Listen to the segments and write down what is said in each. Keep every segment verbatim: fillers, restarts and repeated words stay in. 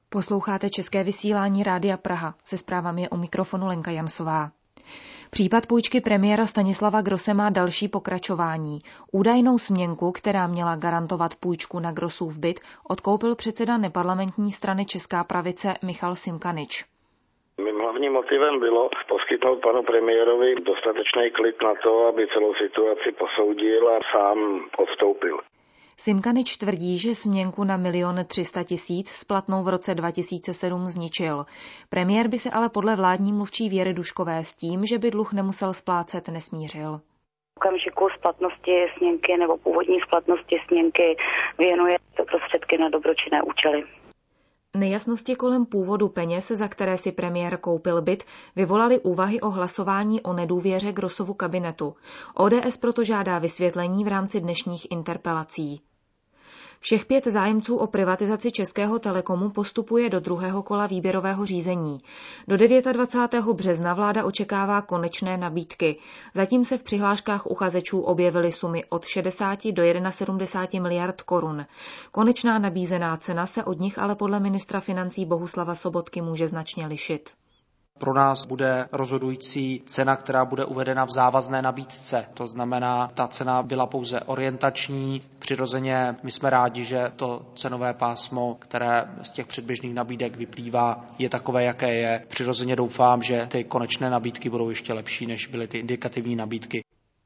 Posloucháte české vysílání Rádia Praha. Se zprávami je u mikrofonu Lenka Jansová. Případ půjčky premiéra Stanislava Grosse má další pokračování. Údajnou směnku, která měla garantovat půjčku na Grossův byt, odkoupil předseda neparlamentní strany Česká pravice Michal Simkanič. Mým hlavním motivem bylo poskytnout panu premiérovi dostatečný klid na to, aby celou situaci posoudil a sám odstoupil. Simkanič tvrdí, že směnku na milion tři sta tisíc splatnou v roce dva tisíce sedm zničil. Premiér by se ale podle vládní mluvčí Věry Duškové s tím, že by dluh nemusel splácet, nesmířil. V okamžiku splatnosti směnky nebo původní splatnosti směnky věnuje to prostředky na dobročinné účely. Nejasnosti kolem původu peněz, za které si premiér koupil byt, vyvolaly úvahy o hlasování o nedůvěře Grossovu kabinetu. O D S proto žádá vysvětlení v rámci dnešních interpelací. Všech pět zájemců o privatizaci Českého Telekomu postupuje do druhého kola výběrového řízení. Do dvacátého devátého března vláda očekává konečné nabídky. Zatím se v přihláškách uchazečů objevily sumy od šedesáti do sedmdesáti jedna miliard korun. Konečná nabízená cena se od nich ale podle ministra financí Bohuslava Sobotky může značně lišit. Pro nás bude rozhodující cena, která bude uvedena v závazné nabídce. To znamená, ta cena byla pouze orientační. Přirozeně my jsme rádi, že to cenové pásmo, které z těch předběžných nabídek vyplývá, je takové, jaké je. Přirozeně doufám, že ty konečné nabídky budou ještě lepší, než byly ty indikativní nabídky.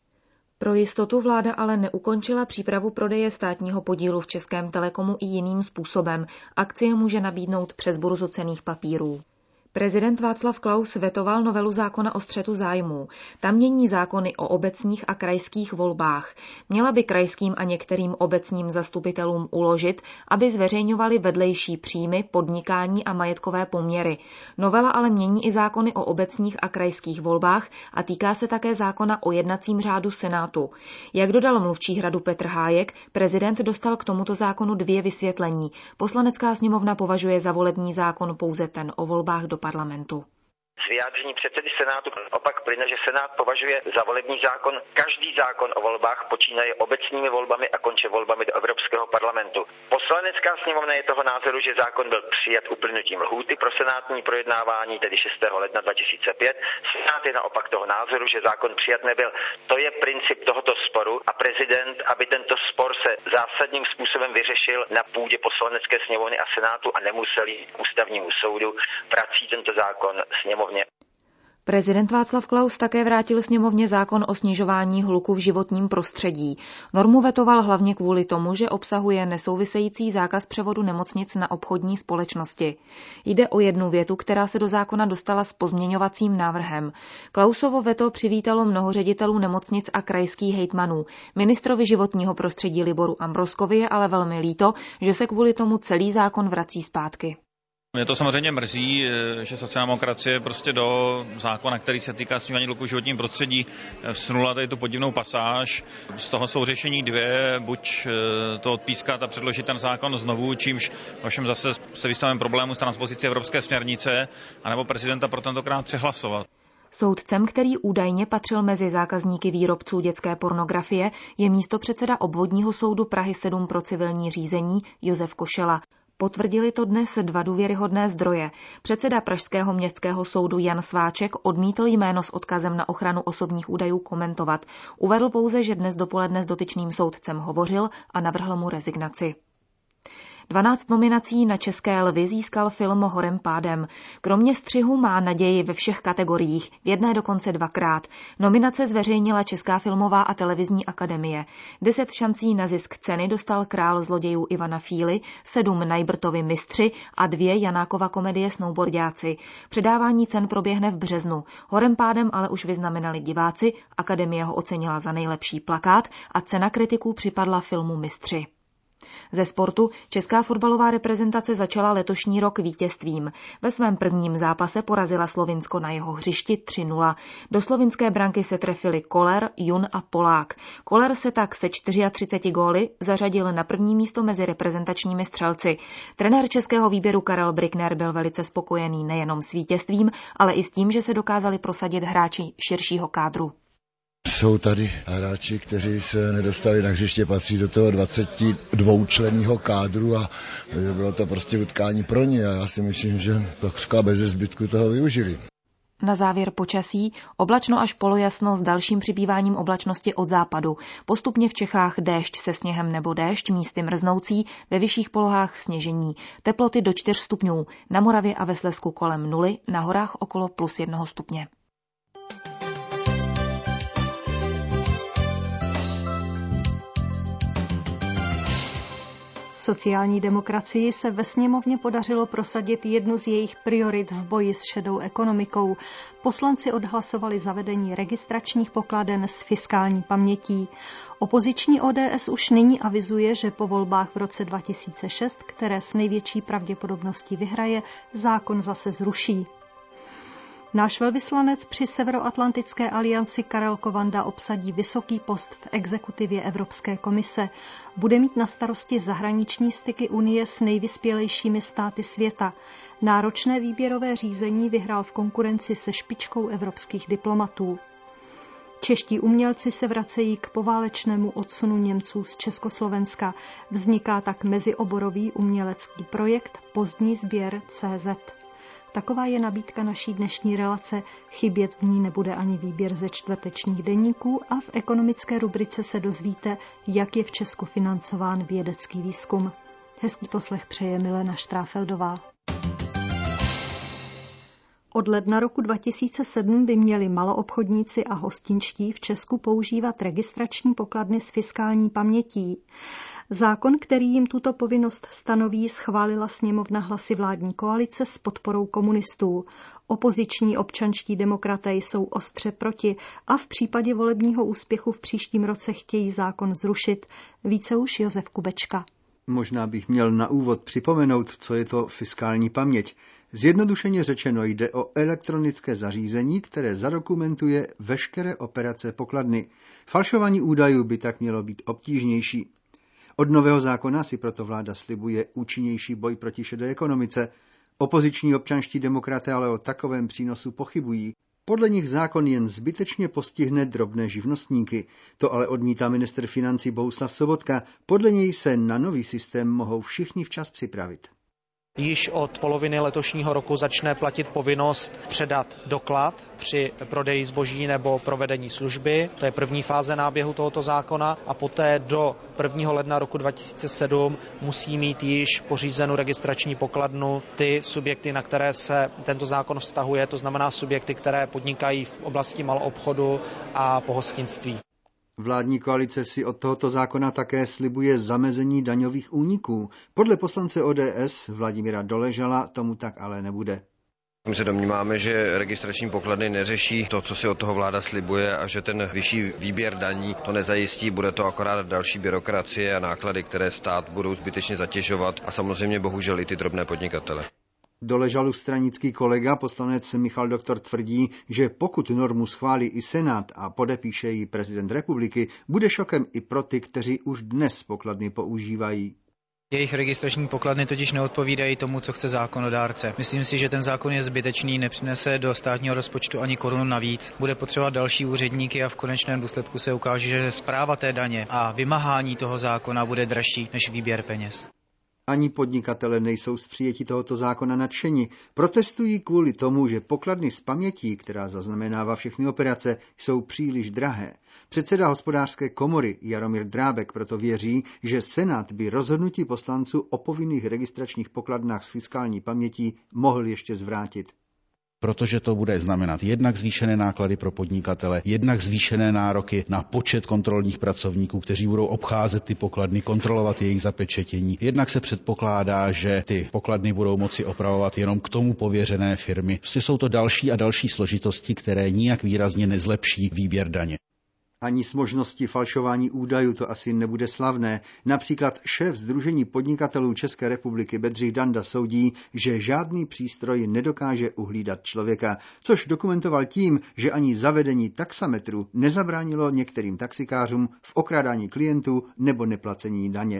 Pro jistotu vláda ale neukončila přípravu prodeje státního podílu v Českém Telekomu i jiným způsobem. Akcie může nabídnout přes burzu cenných papírů. Prezident Václav Klaus vetoval novelu zákona o střetu zájmů. Tam mění zákony o obecních a krajských volbách. Měla by krajským a některým obecním zastupitelům uložit, aby zveřejňovali vedlejší příjmy, podnikání a majetkové poměry. Novela ale mění i zákony o obecních a krajských volbách a týká se také zákona o jednacím řádu Senátu. Jak dodal mluvčí Hradu Petr Hájek, prezident dostal k tomuto zákonu dvě vysvětlení. Poslanecká sněmovna považuje za volební zákon pouze ten o volbách do parlamentu. Z vyjádření předsedy Senátu opak plyne, že Senát považuje za volební zákon každý zákon o volbách počínaje obecními volbami a konče volbami do Evropského parlamentu. Poslanecká sněmovna je toho názoru, že zákon byl přijat uplynutím lhůty pro senátní projednávání, tedy šestého ledna dva tisíce pět. Senát je naopak toho názoru, že zákon přijat nebyl. To je princip tohoto sporu a prezident, aby tento spor se zásadním způsobem vyřešil na půdě Poslanecké sněmovny a Senátu a nemusel jít k ústavnímu soudu, vrací tento zákon sněmovně. Prezident Václav Klaus také vrátil sněmovně zákon o snižování hluku v životním prostředí. Normu vetoval hlavně kvůli tomu, že obsahuje nesouvisející zákaz převodu nemocnic na obchodní společnosti. Jde o jednu větu, která se do zákona dostala s pozměňovacím návrhem. Klausovo veto přivítalo mnoho ředitelů nemocnic a krajských hejtmanů. Ministrovi životního prostředí Liboru Ambroskovi je ale velmi líto, že se kvůli tomu celý zákon vrací zpátky. Mě to samozřejmě mrzí, že sociální demokracie prostě do zákona, který se týká snižování hluku v životním prostředí, vsunula tady tu podivnou pasáž. Z toho jsou řešení dvě, buď to odpískat a předložit ten zákon znovu, čímž ovšem zase se vystavíme problému s transpozicí evropské směrnice, anebo prezidenta pro tentokrát přehlasovat. Soudcem, který údajně patřil mezi zákazníky výrobců dětské pornografie, je místopředseda obvodního soudu Prahy sedm pro civilní řízení Josef Košela. Potvrdili to dnes dva důvěryhodné zdroje. Předseda Pražského městského soudu Jan Sváček odmítl jméno s odkazem na ochranu osobních údajů komentovat. Uvedl pouze, že dnes dopoledne s dotyčným soudcem hovořil a navrhl mu rezignaci. dvanáct nominací na České lvi získal film Horem pádem. Kromě střihu má naději ve všech kategoriích, v jedné dokonce dvakrát. Nominace zveřejnila Česká filmová a televizní akademie. Deset šancí na zisk ceny dostal Král zlodějů Ivana Fíly, sedm Najbrtovi Mistři a dvě Janákova komedie Snowboarďáci. Předávání cen proběhne v březnu. Horem pádem ale už vyznamenali diváci, akademie ho ocenila za nejlepší plakát a cena kritiků připadla filmu Mistři. Ze sportu česká fotbalová reprezentace začala letošní rok vítězstvím. Ve svém prvním zápase porazila Slovinsko na jeho hřišti tři nula. Do slovinské branky se trefili Koller, Jun a Polák. Koller se tak se třiceti čtyřmi góly zařadil na první místo mezi reprezentačními střelci. Trenér českého výběru Karel Brickner byl velice spokojený nejenom s vítězstvím, ale i s tím, že se dokázali prosadit hráči širšího kádru. Jsou tady hráči, kteří se nedostali na hřiště, patří do toho dvacetidvoučlenného kádru a bylo to prostě utkání pro ně a já si myslím, že takřka bez zbytku toho využili. Na závěr počasí, oblačno až polojasno s dalším přibýváním oblačnosti od západu. Postupně v Čechách déšť se sněhem nebo déšť, místy mrznoucí, ve vyšších polohách sněžení. Teploty do čtyř stupňů, na Moravě a ve Slezsku kolem nuly, na horách okolo plus jednoho stupně. Sociální demokracii se ve sněmovně podařilo prosadit jednu z jejich priorit v boji s šedou ekonomikou. Poslanci odhlasovali zavedení registračních pokladen s fiskální pamětí. Opoziční O D S už nyní avizuje, že po volbách v roce dva tisíce šest, které s největší pravděpodobností vyhraje, zákon zase zruší. Náš velvyslanec při Severoatlantické alianci Karel Kovanda obsadí vysoký post v exekutivě Evropské komise. Bude mít na starosti zahraniční styky Unie s nejvyspělejšími státy světa. Náročné výběrové řízení vyhrál v konkurenci se špičkou evropských diplomatů. Čeští umělci se vracejí k poválečnému odsunu Němců z Československa. Vzniká tak mezioborový umělecký projekt Pozdní sběr tečka cé zet. Taková je nabídka naší dnešní relace. Chybět v ní nebude ani výběr ze čtvrtečních deníků a v ekonomické rubrice se dozvíte, jak je v Česku financován vědecký výzkum. Hezký poslech přeje Milena Štráfeldová. Od ledna roku dva tisíce sedm by měli maloobchodníci a hostinští v Česku používat registrační pokladny s fiskální pamětí. Zákon, který jim tuto povinnost stanoví, schválila sněmovna hlasy vládní koalice s podporou komunistů. Opoziční občanští demokraté jsou ostře proti a v případě volebního úspěchu v příštím roce chtějí zákon zrušit. Více už Josef Kubečka. Možná bych měl na úvod připomenout, co je to fiskální paměť. Zjednodušeně řečeno jde o elektronické zařízení, které zadokumentuje veškeré operace pokladny. Falšování údajů by tak mělo být obtížnější. Od nového zákona si proto vláda slibuje účinnější boj proti šedé ekonomice. Opoziční občanští demokraté ale o takovém přínosu pochybují. Podle nich zákon jen zbytečně postihne drobné živnostníky. To ale odmítá ministr financí Bohuslav Sobotka. Podle něj se na nový systém mohou všichni včas připravit. Již od poloviny letošního roku začne platit povinnost předat doklad při prodeji zboží nebo provedení služby. To je první fáze náběhu tohoto zákona a poté do prvního ledna roku dva tisíce sedm musí mít již pořízenou registrační pokladnu ty subjekty, na které se tento zákon vztahuje, to znamená subjekty, které podnikají v oblasti maloobchodu a pohostinství. Vládní koalice si od tohoto zákona také slibuje zamezení daňových úniků. Podle poslance O D S Vladimíra Doležala tomu tak ale nebude. My se domníváme, že registrační pokladny neřeší to, co si od toho vláda slibuje a že ten vyšší výběr daní to nezajistí, bude to akorát další byrokracie a náklady, které stát budou zbytečně zatěžovat a samozřejmě bohužel i ty drobné podnikatele. Doležalův stranický kolega, poslanec Michal Doktor, tvrdí, že pokud normu schválí i Senát a podepíše ji prezident republiky, bude šokem i pro ty, kteří už dnes pokladny používají. Jejich registrační pokladny totiž neodpovídají tomu, co chce zákonodárce. Myslím si, že ten zákon je zbytečný, nepřinese do státního rozpočtu ani korunu navíc. Bude potřebovat další úředníky a v konečném důsledku se ukáže, že správa té daně a vymáhání toho zákona bude dražší než výběr peněz. Ani podnikatele nejsou z přijetí tohoto zákona nadšeni. Protestují kvůli tomu, že pokladny z pamětí, která zaznamenává všechny operace, jsou příliš drahé. Předseda hospodářské komory Jaromír Drábek proto věří, že Senát by rozhodnutí poslanců o povinných registračních pokladnách s fiskální pamětí mohl ještě zvrátit. Protože to bude znamenat jednak zvýšené náklady pro podnikatele, jednak zvýšené nároky na počet kontrolních pracovníků, kteří budou obcházet ty pokladny, kontrolovat jejich zapečetění. Jednak se předpokládá, že ty pokladny budou moci opravovat jenom k tomu pověřené firmy. Prostě jsou to další a další složitosti, které nijak výrazně nezlepší výběr daně. Ani s možností falšování údajů to asi nebude slavné. Například šéf Sdružení podnikatelů České republiky Bedřich Danda soudí, že žádný přístroj nedokáže uhlídat člověka, což dokumentoval tím, že ani zavedení taxametru nezabránilo některým taxikářům v okrádání klientů nebo neplacení daně.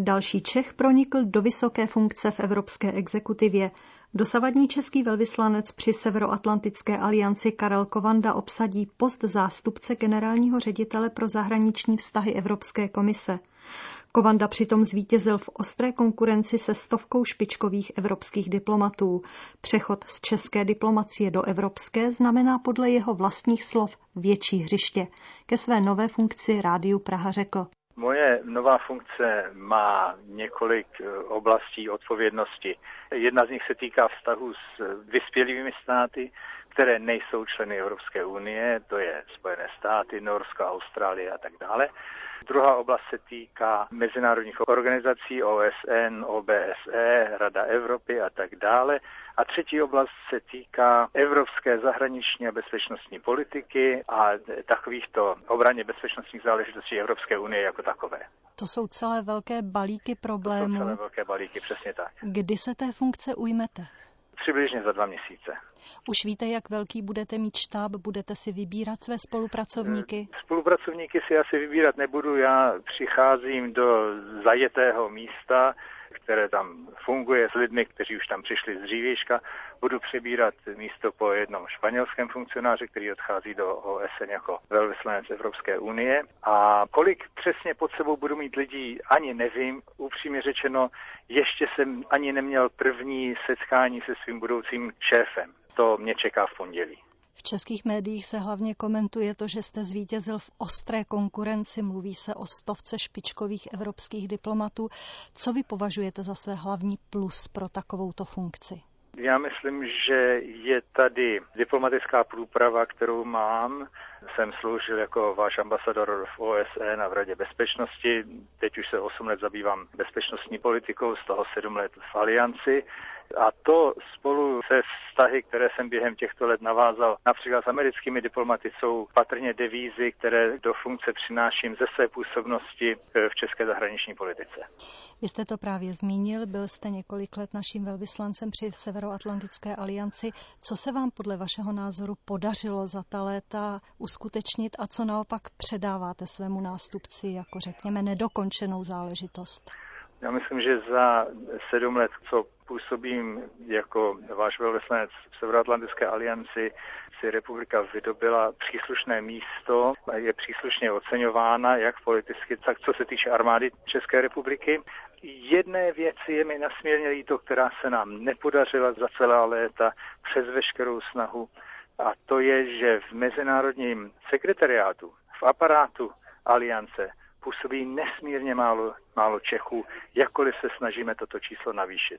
Další Čech pronikl do vysoké funkce v Evropské exekutivě. Dosavadní český velvyslanec při Severoatlantické alianci Karel Kovanda obsadí post zástupce generálního ředitele pro zahraniční vztahy Evropské komise. Kovanda přitom zvítězil v ostré konkurenci se stovkou špičkových evropských diplomatů. Přechod z české diplomacie do evropské znamená podle jeho vlastních slov větší hřiště. Ke své nové funkci Rádiu Praha řekl: Moje nová funkce má několik oblastí odpovědnosti. Jedna z nich se týká vztahu s vyspělými státy, které nejsou členy Evropské unie, to je Spojené státy, Norsko, Austrálie a tak dále. Druhá oblast se týká mezinárodních organizací O S N, O B S E, Rada Evropy a tak dále. A třetí oblast se týká evropské zahraniční a bezpečnostní politiky a takovýchto obraně bezpečnostních záležitostí Evropské unie jako takové. To jsou celé velké balíky problémů. To jsou celé velké balíky, přesně tak. Kdy se té funkce ujmete? Přibližně za dva měsíce. Už víte, jak velký budete mít štáb? Budete si vybírat své spolupracovníky? Spolupracovníky si asi vybírat nebudu. Já přicházím do zajetého místa, které tam funguje s lidmi, kteří už tam přišli z dřívějška. Budu přebírat místo po jednom španělském funkcionáři, který odchází do O S N jako velvyslanec Evropské unie. A kolik přesně pod sebou budu mít lidí, ani nevím. Upřímně řečeno, ještě jsem ani neměl první setkání se svým budoucím šéfem. To mě čeká v pondělí. V českých médiích se hlavně komentuje to, že jste zvítězil v ostré konkurenci, mluví se o stovce špičkových evropských diplomatů. Co vy považujete za své hlavní plus pro takovouto funkci? Já myslím, že je tady diplomatická průprava, kterou mám. Jsem sloužil jako váš ambasador v O S N a v Radě bezpečnosti. Teď už se osm let zabývám bezpečnostní politikou, z toho sedm let v Alianci. A to spolu se vztahy, které jsem během těchto let navázal, například s americkými diplomaty, jsou patrně devízy, které do funkce přináším ze své působnosti v české zahraniční politice. Vy jste to právě zmínil, byl jste několik let naším velvyslancem při Severoatlantické alianci. Co se vám podle vašeho názoru podařilo za ta léta uskutečnit a co naopak předáváte svému nástupci jako, řekněme, nedokončenou záležitost? Já myslím, že za sedm let, co působím jako váš velvyslanec v Severoatlantické alianci, si republika vydobila příslušné místo, je příslušně oceňována jak politicky, tak co se týče armády České republiky. Jedné věci je mi nesmírně líto, která se nám nepodařila za celá léta přes veškerou snahu, a to je, že v mezinárodním sekretariátu, v aparátu aliance působí nesmírně málo, málo Čechů, jakkoliv se snažíme toto číslo navýšit.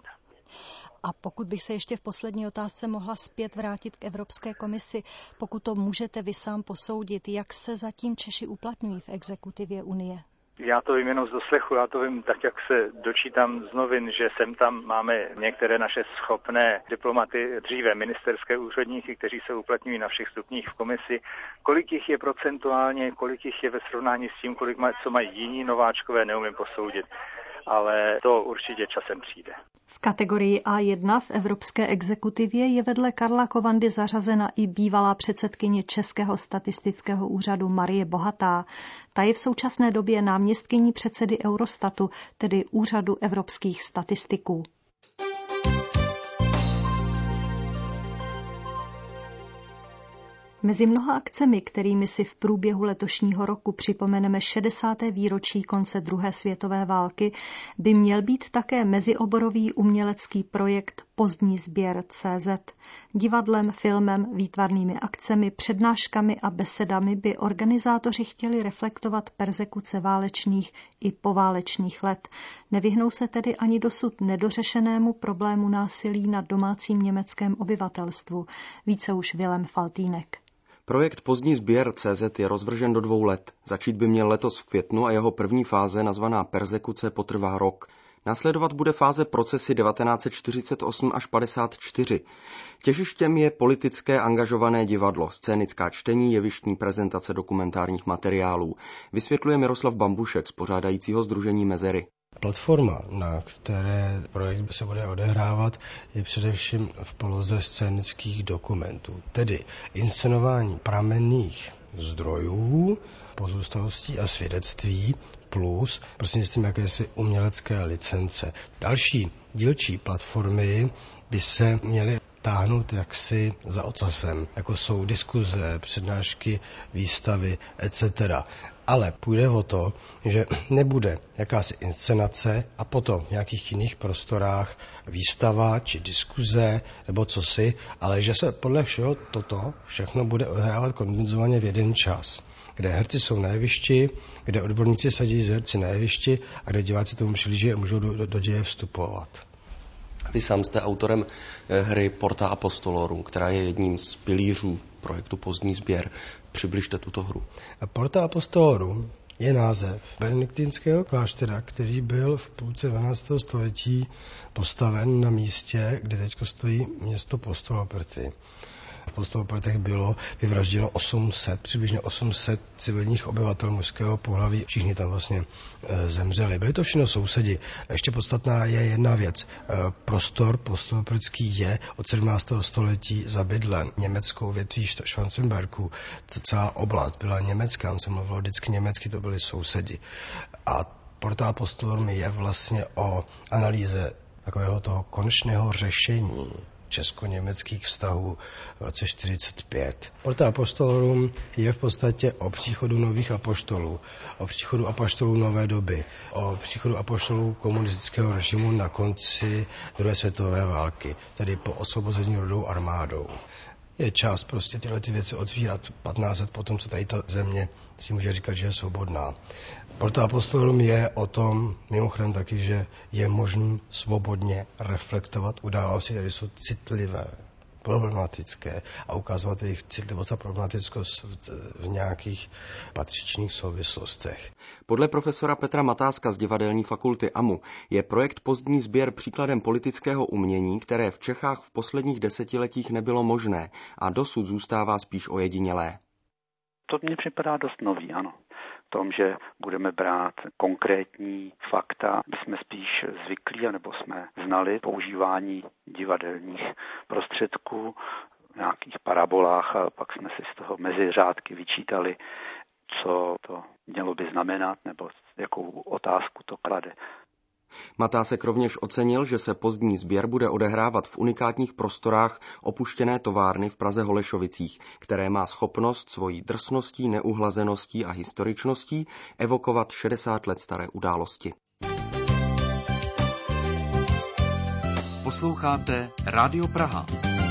A pokud bych se ještě v poslední otázce mohla zpět vrátit k Evropské komisi, pokud to můžete vy sám posoudit, jak se zatím Češi uplatňují v exekutivě Unie? Já to vím jenom z doslechu, já to vím tak, jak se dočítám z novin, že sem tam máme některé naše schopné diplomaty, dříve ministerské úředníky, kteří se uplatňují na všech stupních v komisi. Kolik jich je procentuálně, kolik jich je ve srovnání s tím, kolik mají, co mají jiní nováčkové, neumím posoudit, ale to určitě časem přijde. V kategorii A jedna v Evropské exekutivě je vedle Karla Kovandy zařazena i bývalá předsedkyně Českého statistického úřadu Marie Bohatá. Ta je v současné době náměstkyní předsedy Eurostatu, tedy Úřadu evropských statistiků. Mezi mnoha akcemi, kterými si v průběhu letošního roku připomeneme šedesáté výročí konce druhé světové války, by měl být také mezioborový umělecký projekt Pozdní sběr tečka cé zet. Divadlem, filmem, výtvarnými akcemi, přednáškami a besedami by organizátoři chtěli reflektovat perzekuce válečných i poválečných let. Nevyhnou se tedy ani dosud nedořešenému problému násilí na domácím německém obyvatelstvu. Více už Vilém Faltýnek. Projekt Pozdní sběr tečka cé zet je rozvržen do dvou let. Začít by měl letos v květnu a jeho první fáze, nazvaná Perzekuce, potrvá rok. Následovat bude fáze procesy devatenáct set čtyřicet osm až padesát čtyři. Těžištěm je politické angažované divadlo, scénická čtení, jevištní prezentace dokumentárních materiálů. Vysvětluje Miroslav Bambušek z pořádajícího sdružení Mezery. Platforma, na které projekt se bude odehrávat, je především v poloze scénických dokumentů, tedy inscenování pramenných zdrojů, pozůstalostí a svědectví plus prostřednictvím jakési umělecké licence. Další dílčí platformy by se měly táhnout jaksi za ocasem, jako jsou diskuze, přednášky, výstavy, et cetera. Ale půjde o to, že nebude jakási inscenace a potom v nějakých jiných prostorách výstava či diskuze nebo cosi, ale že se podle všeho toto všechno bude odehrávat kondenzovaně v jeden čas, kde herci jsou na jevišti, kde odborníci sadí z herci na jevišti a kde diváci tomu přihlíží a můžou do, do, do děje vstupovat. Vy sám jste autorem hry Porta Apostolorum, která je jedním z pilířů projektu Pozdní sběr. Přibližte tuto hru. Porta Apostolorum je název benediktinského kláštera, který byl v půlce dvanáctého století postaven na místě, kde teď stojí město Postoloprty. V Postoloprtech bylo vyvražděno osm set, přibližně osm set civilních obyvatel mužského pohlaví. Všichni tam vlastně e, zemřeli. Byli to všechno sousedi. Ještě podstatná je jedna věc. E, prostor postoloprtský je od sedmnáctého století zabydlen německou větví Schwarzenberku. Celá oblast byla německá, on se mluvilo vždycky německy, to byli sousedi. A Porta Apostolorum je vlastně o analýze takového toho konečného řešení česko-německých vztahů v roce čtyřicet pět. Porta Apostolorum je v podstatě o příchodu nových apoštolů, o příchodu apoštolů nové doby, o příchodu apoštolů komunistického režimu na konci druhé světové války, tedy po osvobození Rudou armádou. Je čas prostě tyhle ty věci otvírat patnáct let potom, co tady ta země si může říkat, že je svobodná. Porta Apostolorum je o tom, mimochodem taky, že je možné svobodně reflektovat události, které jsou citlivé, problematické a ukazovat jejich citlivost a problematiskost v nějakých patřičných souvislostech. Podle profesora Petra Matáska z divadelní fakulty A M U je projekt Pozdní sběr příkladem politického umění, které v Čechách v posledních desetiletích nebylo možné a dosud zůstává spíš ojedinělé. To mně připadá dost nový, ano. V tom, že budeme brát konkrétní fakta, my jsme spíš zvyklí, anebo jsme znali používání divadelních prostředků v nějakých parabolách a pak jsme si z toho mezi řádky vyčítali, co to mělo by znamenat, nebo jakou otázku to klade. Matásek rovněž ocenil, že se Pozdní sběr bude odehrávat v unikátních prostorách opuštěné továrny v Praze Holešovicích, které má schopnost svojí drsností, neuhlazeností a historičností evokovat šedesát let staré události. Posloucháte Rádio Praha.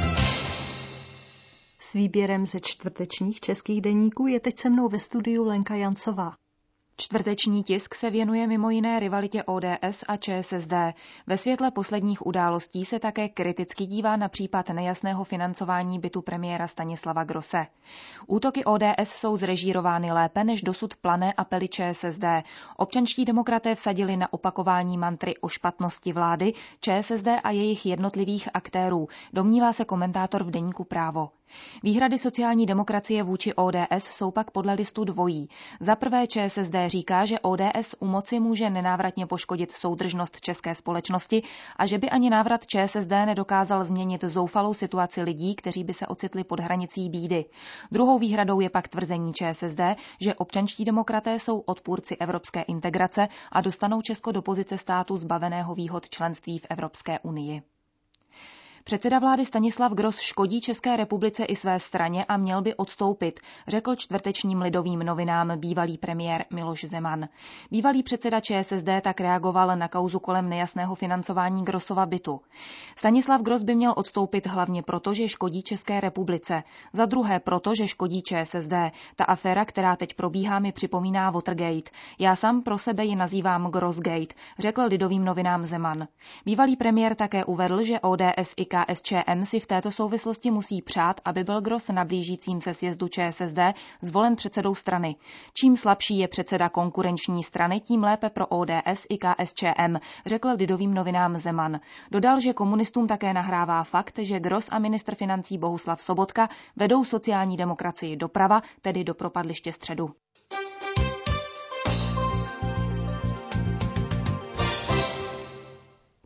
S výběrem ze čtvrtečních českých deníků je teď se mnou ve studiu Lenka Jancová. Čtvrteční tisk se věnuje mimo jiné rivalitě O D S a Č S S D. Ve světle posledních událostí se také kriticky dívá na případ nejasného financování bytu premiéra Stanislava Grosse. Útoky O D S jsou zrežírovány lépe než dosud plané apely Č S S D. Občanští demokraté vsadili na opakování mantry o špatnosti vlády, Č S S D a jejich jednotlivých aktérů, domnívá se komentátor v deníku Právo. Výhrady sociální demokracie vůči O D S jsou pak podle listu dvojí. Za prvé Č S S D říká, že O D S u moci může nenávratně poškodit soudržnost české společnosti a že by ani návrat Č S S D nedokázal změnit zoufalou situaci lidí, kteří by se ocitli pod hranicí bídy. Druhou výhradou je pak tvrzení Č S S D, že občanští demokraté jsou odpůrci evropské integrace a dostanou Česko do pozice státu zbaveného výhod členství v Evropské unii. Předseda vlády Stanislav Gross škodí České republice i své straně a měl by odstoupit, řekl čtvrtečním Lidovým novinám bývalý premiér Miloš Zeman. Bývalý předseda Č S S D tak reagoval na kauzu kolem nejasného financování Grossova bytu. Stanislav Gross by měl odstoupit hlavně proto, že škodí České republice. Za druhé proto, že škodí Č S S D. Ta aféra, která teď probíhá, mi připomíná Watergate. Já sám pro sebe ji nazývám Grossgate, řekl Lidovým novinám Zeman. Bývalý premiér také uvedl, že O D S i K S Č M si v této souvislosti musí přát, aby byl Gross na blížícím se sjezdu Č S S D zvolen předsedou strany. Čím slabší je předseda konkurenční strany, tím lépe pro O D S i K S Č M, řekl Lidovým novinám Zeman. Dodal, že komunistům také nahrává fakt, že Gross a ministr financí Bohuslav Sobotka vedou sociální demokracii doprava, tedy do propadliště středu.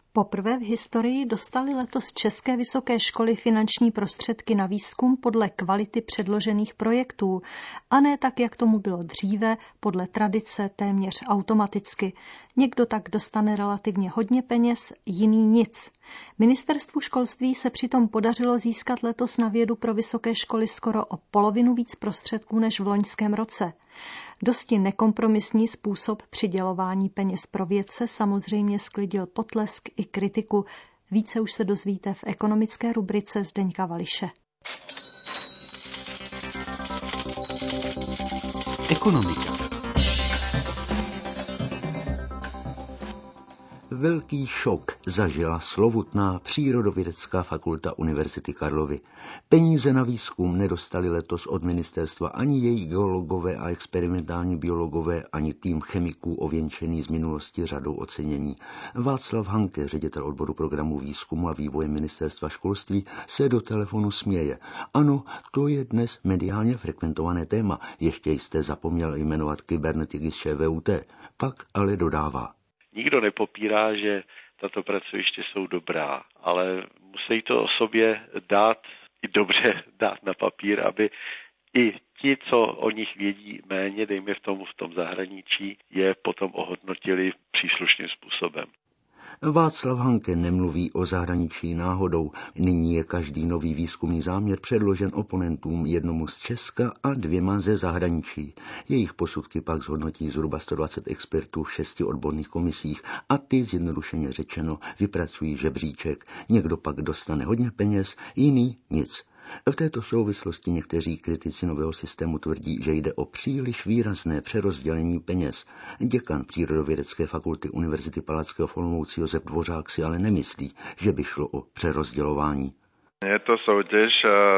Poprvé v historii dostaly letos české vysoké školy finanční prostředky na výzkum podle kvality předložených projektů, a ne tak, jak tomu bylo dříve, podle tradice téměř automaticky. Někdo tak dostane relativně hodně peněz, jiný nic. Ministerstvu školství se přitom podařilo získat letos na vědu pro vysoké školy skoro o polovinu víc prostředků než v loňském roce. Dosti nekompromisní způsob přidělování peněz pro vědce samozřejmě sklidil potlesk i kritiku. Více už se dozvíte v ekonomické rubrice Zdeňka Vališe. Ekonomika. Velký šok zažila slovutná Přírodovědecká fakulta Univerzity Karlovy. Peníze na výzkum nedostali letos od ministerstva ani její geologové a experimentální biologové, ani tým chemiků ověnčený z minulosti řadou ocenění. Václav Hanke, ředitel odboru programu výzkumu a vývoje ministerstva školství, se do telefonu směje. Ano, to je dnes mediálně frekventované téma. Ještě jste zapomněl jmenovat kybernetiky z ČVUT. Pak ale dodává. Nikdo nepopírá, že tato pracoviště jsou dobrá, ale musí to o sobě dát i dobře dát na papír, aby i ti, co o nich vědí méně, dejme v tom v tom zahraničí, je potom ohodnotili příslušným způsobem. Václav Hanke nemluví o zahraničí náhodou. Nyní je každý nový výzkumný záměr předložen oponentům, jednomu z Česka a dvěma ze zahraničí. Jejich posudky pak zhodnotí zhruba sto dvacet expertů v šesti odborných komisích a ty, zjednodušeně řečeno, vypracují žebříček. Někdo pak dostane hodně peněz, jiný nic. V této souvislosti někteří kritici nového systému tvrdí, že jde o příliš výrazné přerozdělení peněz. Děkan Přírodovědecké fakulty Univerzity Palackého v Olomouci Josef Dvořák si ale nemyslí, že by šlo o přerozdělování. Je to soutěž,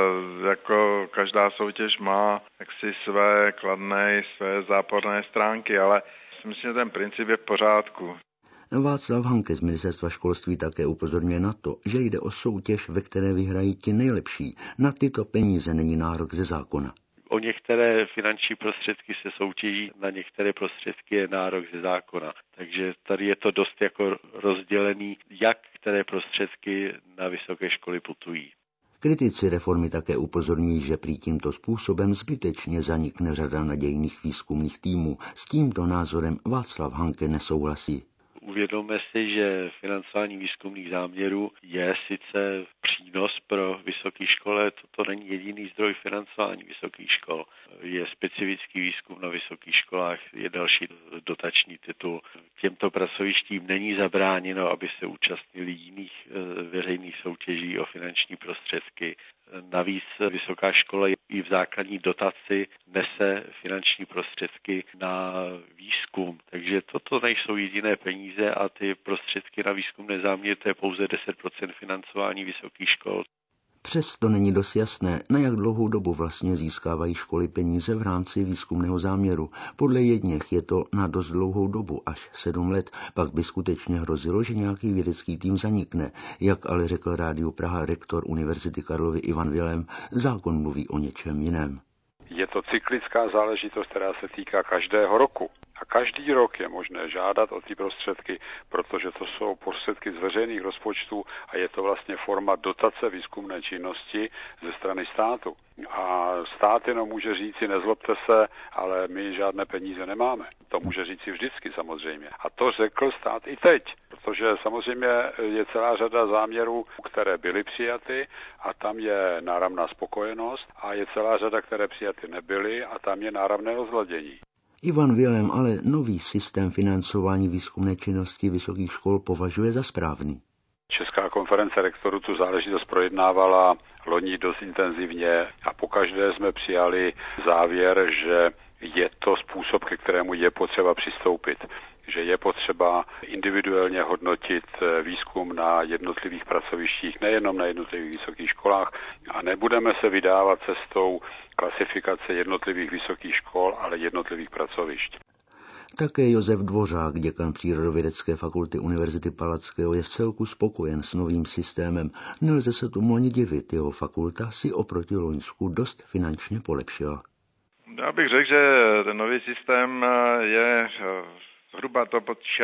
jako každá soutěž má jaksi své kladné, své záporné stránky, ale myslím, že ten princip je v pořádku. Václav Hanke z ministerstva školství také upozorňuje na to, že jde o soutěž, ve které vyhrají ti nejlepší. Na tyto peníze není nárok ze zákona. O některé finanční prostředky se soutěží, na některé prostředky je nárok ze zákona. Takže tady je to dost jako rozdělený, jak které prostředky na vysoké školy putují. Kritici reformy také upozorňují, že prý tímto způsobem zbytečně zanikne řada nadějných výzkumných týmů. S tímto názorem Václav Hanke nesouhlasí. Uvědomme si, že financování výzkumných záměrů je sice přínos pro vysoké školy, toto není jediný zdroj financování vysokých škol. Je specifický výzkum na vysokých školách, je další dotační titul. Těmto pracovištím není zabráněno, aby se účastnili jiných veřejných soutěží o finanční prostředky. Navíc vysoká škola i v základní dotaci nese finanční prostředky na výzkum. Takže toto nejsou jediné peníze a ty prostředky na výzkumné záměry to je pouze deset procent financování vysokých škol. Přesto není dost jasné, na jak dlouhou dobu vlastně získávají školy peníze v rámci výzkumného záměru. Podle jedněch je to na dost dlouhou dobu, až sedm let, pak by skutečně hrozilo, že nějaký vědecký tým zanikne. Jak ale řekl Rádiu Praha rektor Univerzity Karlovy Ivan Vilém, zákon mluví o něčem jiném. Je to cyklická záležitost, která se týká každého roku. A každý rok je možné žádat o ty prostředky, protože to jsou prostředky z veřejných rozpočtů a je to vlastně forma dotace výzkumné činnosti ze strany státu. A stát jenom může říci, nezlobte se, ale my žádné peníze nemáme. To může říci vždycky samozřejmě. A to řekl stát i teď, protože samozřejmě je celá řada záměrů, které byly přijaty a tam je náramná spokojenost a je celá řada, které přijaty nebyly a tam je náramné rozladění. Ivan Vilém ale nový systém financování výzkumné činnosti vysokých škol považuje za správný. Česká konference rektorů tu záležitost projednávala loni dost intenzivně a pokaždé jsme přijali závěr, že je to způsob, ke kterému je potřeba přistoupit. Že je potřeba individuálně hodnotit výzkum na jednotlivých pracovištích, nejenom na jednotlivých vysokých školách a nebudeme se vydávat cestou klasifikace jednotlivých vysokých škol, ale jednotlivých pracovišť. Také Josef Dvořák, děkan Přírodovědecké fakulty Univerzity Palackého, je vcelku spokojen s novým systémem. Nelze se tomu ani divit, jeho fakulta si oproti loňsku dost finančně polepšila. Já bych řekl, že ten nový systém je zhruba to, pod čem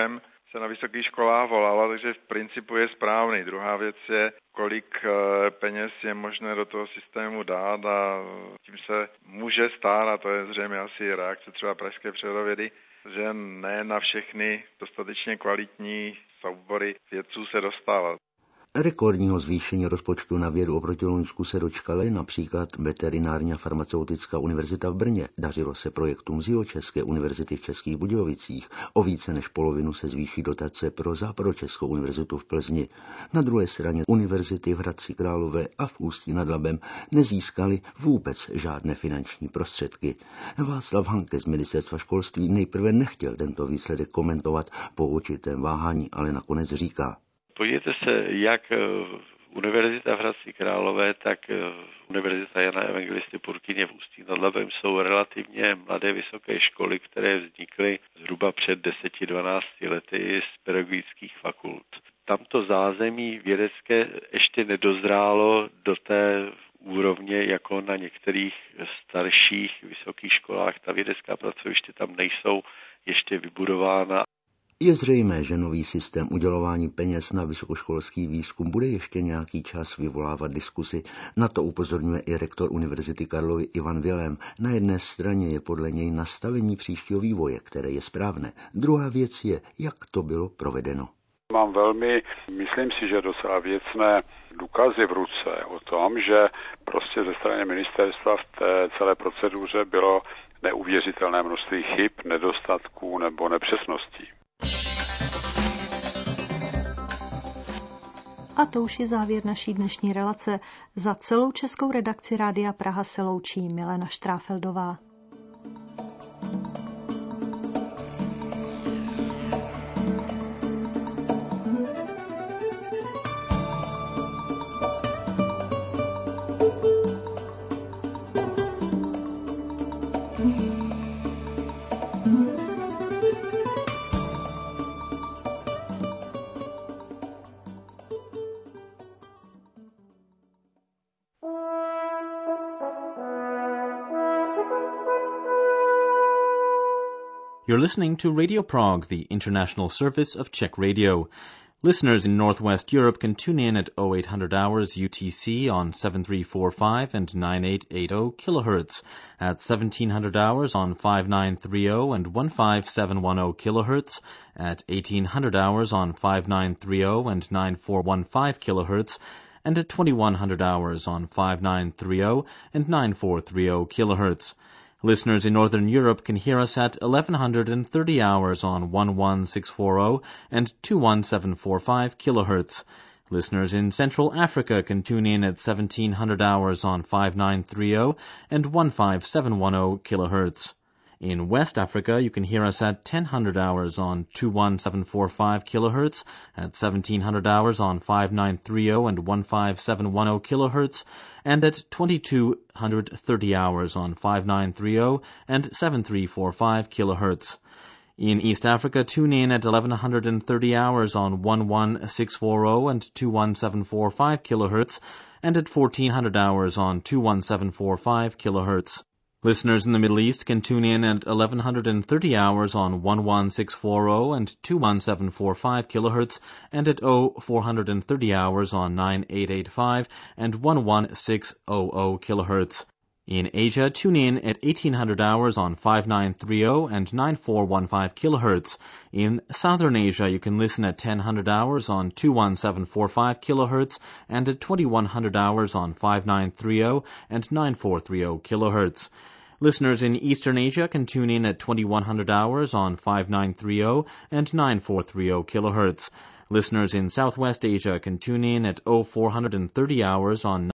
se na vysokých školách volalo, takže v principu je správný. Druhá věc je, kolik peněz je možné do toho systému dát a tím se může stát, a to je zřejmě asi reakce třeba pražské přírodovědy, že ne na všechny dostatečně kvalitní soubory vědců se dostává. Rekordního zvýšení rozpočtu na vědu oproti loňsku se dočkaly například Veterinární a farmaceutická univerzita v Brně. Dařilo se projektům z Jihočeské univerzity v Českých Budějovicích. O více než polovinu se zvýší dotace pro Západočeskou univerzitu v Plzni. Na druhé straně univerzity v Hradci Králové a v Ústí nad Labem nezískaly vůbec žádné finanční prostředky. Václav Hanke z ministerstva školství nejprve nechtěl tento výsledek komentovat po určitém váhání, ale nakonec říká: Podívejte se, jak Univerzita v Hradci Králové, tak Univerzita Jana Evangelisty Purkyně v Ústí nad Labem jsou relativně mladé vysoké školy, které vznikly zhruba před deseti dvanácti lety z pedagogických fakult. Tamto zázemí vědecké ještě nedozrálo do té úrovně jako na některých starších vysokých školách. Ta vědecká pracoviště tam nejsou ještě vybudována. Je zřejmé, že nový systém udělování peněz na vysokoškolský výzkum bude ještě nějaký čas vyvolávat diskusy. Na to upozorňuje i rektor Univerzity Karlovy Ivan Vilém. Na jedné straně je podle něj nastavení příštího vývoje, které je správné. Druhá věc je, jak to bylo provedeno. Mám velmi, myslím si, že docela věcné důkazy v ruce o tom, že prostě ze strany ministerstva v té celé proceduře bylo neuvěřitelné množství chyb, nedostatků nebo nepřesností. A to už je závěr naší dnešní relace. Za celou českou redakci Rádia Praha se loučí Milena Štráfeldová. You're listening to Radio Prague, the international service of Czech Radio. Listeners in Northwest Europe can tune in at oh eight hundred hours U T C on seven three four five and nine eight eight oh kilohertz, at seventeen hundred hours on five nine three oh and one five seven one oh kilohertz, at eighteen hundred hours on five nine three oh and nine four one five kilohertz, and at twenty-one hundred hours on five nine three oh and nine four three oh kilohertz. Listeners in Northern Europe can hear us at eleven thirty hours on eleven six forty and twenty-one seven forty-five kilohertz. Listeners in Central Africa can tune in at seventeen hundred hours on five nine three oh and fifteen seven ten kilohertz. In West Africa, you can hear us at ten hundred hours on twenty-one seven forty-five kilohertz, at seventeen hundred hours on five nine three oh and fifteen seven ten kilohertz, and at twenty-two thirty hours on five nine three oh and seven three four five kilohertz. In East Africa, tune in at eleven thirty hours on eleven six forty and twenty-one seven forty-five kilohertz, and at fourteen hundred hours on twenty-one seven forty-five kilohertz. Listeners in the Middle East can tune in at eleven thirty hours on eleven six forty and twenty-one seven forty-five kilohertz, and at four thirty hours on nine eight eight five and eleven six hundred kilohertz. In Asia, tune in at eighteen hundred hours on five nine three oh and nine four fifteen kilohertz. In Southern Asia, you can listen at ten hundred hours on twenty-one seven forty-five kilohertz and at twenty-one hundred hours on five nine three oh and nine four thirty kilohertz. Listeners in Eastern Asia can tune in at twenty-one hundred hours on five nine three oh and nine four thirty kilohertz. Listeners in Southwest Asia can tune in at four thirty hours on